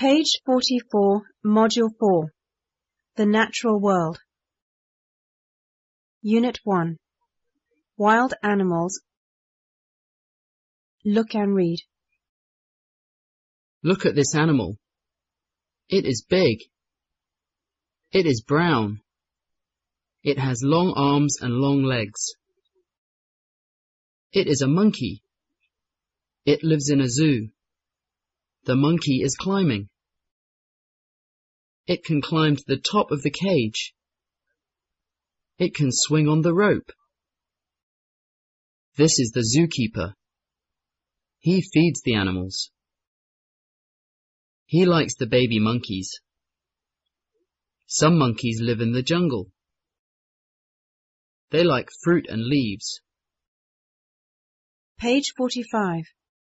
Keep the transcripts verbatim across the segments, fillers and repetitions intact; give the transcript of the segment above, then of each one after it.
Page forty-four, Module four. The Natural World. Unit one. Wild Animals. Look and read. Look at this animal. It is big. It is brown. It has long arms and long legs. It is a monkey. It lives in a zoo. The monkey is climbing. It can climb to the top of the cage. It can swing on the rope. This is the zookeeper. He feeds the animals. He likes the baby monkeys. Some monkeys live in the jungle. They like fruit and leaves. Page forty-five.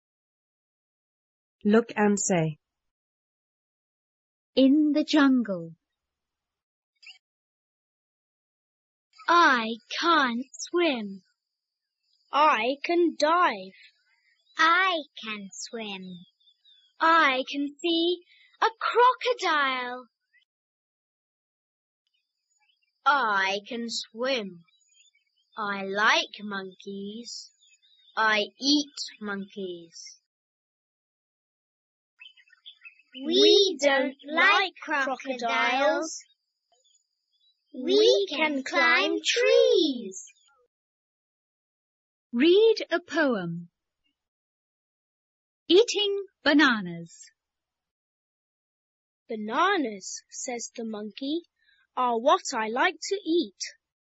Look and say. In the jungle. I can't swim. I can dive. I can swim. I can see a crocodile. I can swim. I like monkeys. I eat monkeys. We don't like crocodiles. We can climb trees. Read a poem. Eating bananas. Bananas, says the monkey, are what I like to eat.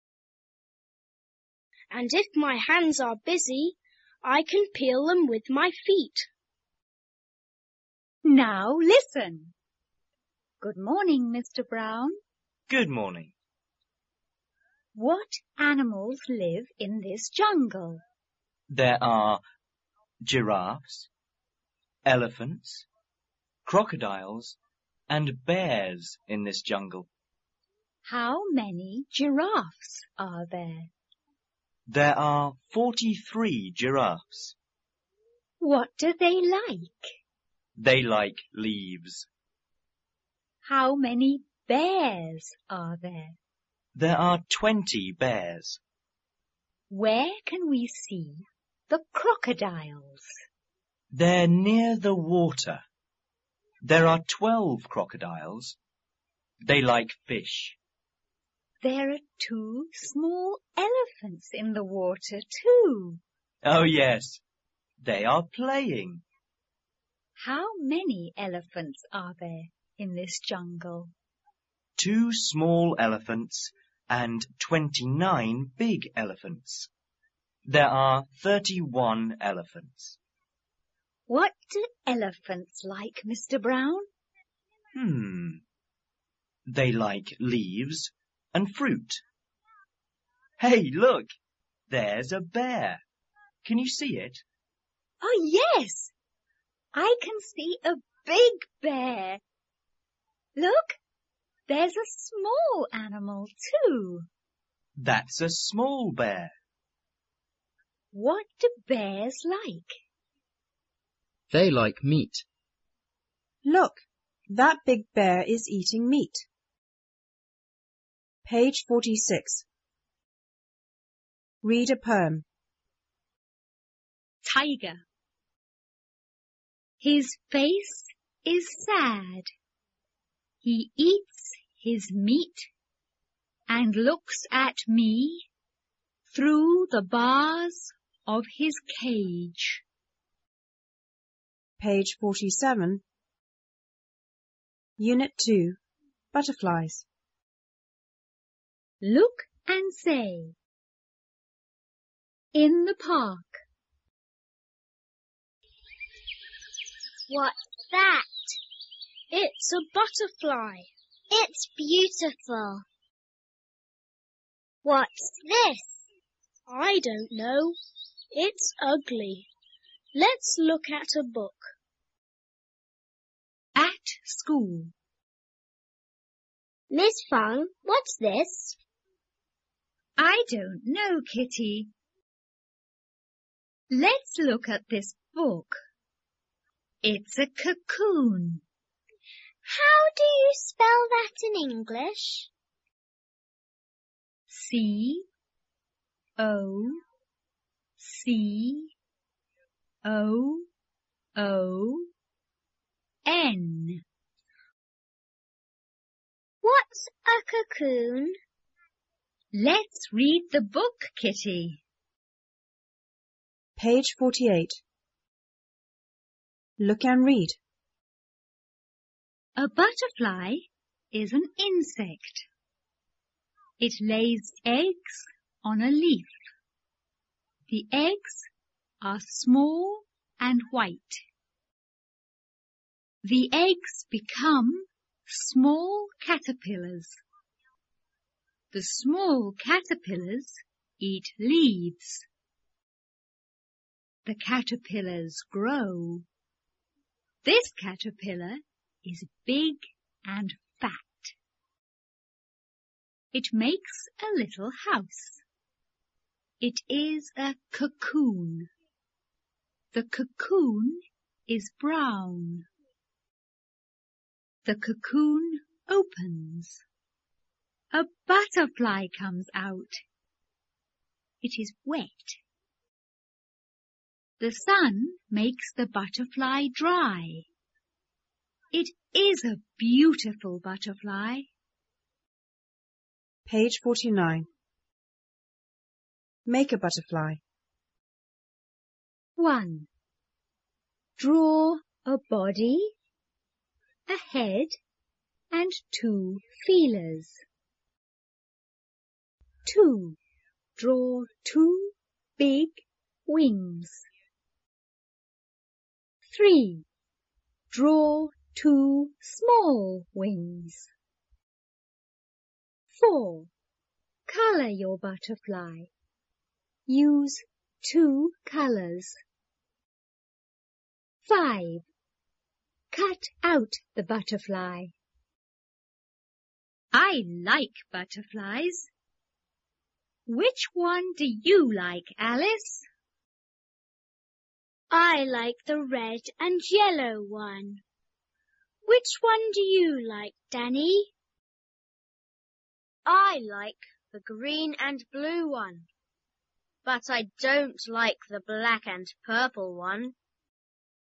And if my hands are busy, I can peel them with my feet. Now listen. Good morning, Mister Brown. Good morning. What animals live in this jungle? There are giraffes, elephants, crocodiles, and bears in this jungle. How many giraffes are there? There are forty-three giraffes. What do they like? They like leaves. How many bears are there? There are twenty bears. Where can we see the crocodiles? They're near the water. There are twelve crocodiles. They like fish. There are two small elephants in the water too. Oh yes, they are playing. How many elephants are there in this jungle? Two small elephants and twenty-nine big elephants. There are thirty-one elephants. What do elephants like, Mister Brown? Hmm. They like leaves and fruit. Hey, look! There's a bear. Can you see it? Oh, yes! I can see a big bear. Look, there's a small animal too. That's a small bear. What do bears like? They like meat. Look, that big bear is eating meat. Page forty-six. Read a poem. Tiger. His face is sad. He eats his meat and looks at me through the bars of his cage. Page forty-seven. Unit two. Butterflies. Look and say. In the park. What's that? It's a butterfly. It's beautiful. What's this? I don't know. It's ugly. Let's look at a book. At school. Miss Fung, what's this? I don't know, Kitty. Let's look at this book. It's a cocoon. How do you spell that in English? C O C O O N. What's a cocoon? Let's read the book, Kitty. Page forty-eight. Look and read. A butterfly is an insect. It lays eggs on a leaf. The eggs are small and white. The eggs become small caterpillars. The small caterpillars eat leaves. The caterpillars grow. This caterpillar is big and fat. It makes a little house. It is a cocoon. The cocoon is brown. The cocoon opens. A butterfly comes out. It is wet. The sun makes the butterfly dry. It is a beautiful butterfly. Page forty-nine. Make a butterfly. one. Draw a body, a head, and two feelers. two. Draw two big wings. three. Draw two small wings. four. Color your butterfly. Use two colors. five. Cut out the butterfly. I like butterflies. Which one do you like, Alice? I like the red and yellow one. Which one do you like, Danny? I like the green and blue one, but I don't like the black and purple one.